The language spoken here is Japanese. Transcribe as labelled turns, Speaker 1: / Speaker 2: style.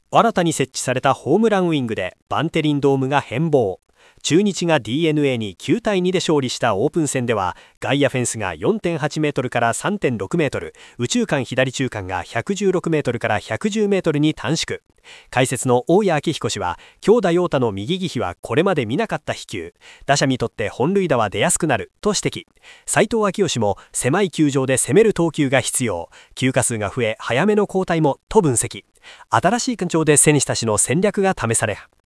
Speaker 1: 新たに設置されたホームランウィングでバンテリンドームが変貌。中日が DNA に9対2で勝利したオープン戦では、外野フェンスが 4.8 メートルから 3.6 メートル、右中間左中間が116メートルから110メートルに短縮。解説の大谷明彦氏は、京田陽太の右利きはこれまで見なかった飛球、打者にとって本塁打は出やすくなると指摘。斉藤昭義も、狭い球場で攻める投球が必要、球数が増え早めの交代もと分析。新しい環境で選手たちの戦略が試され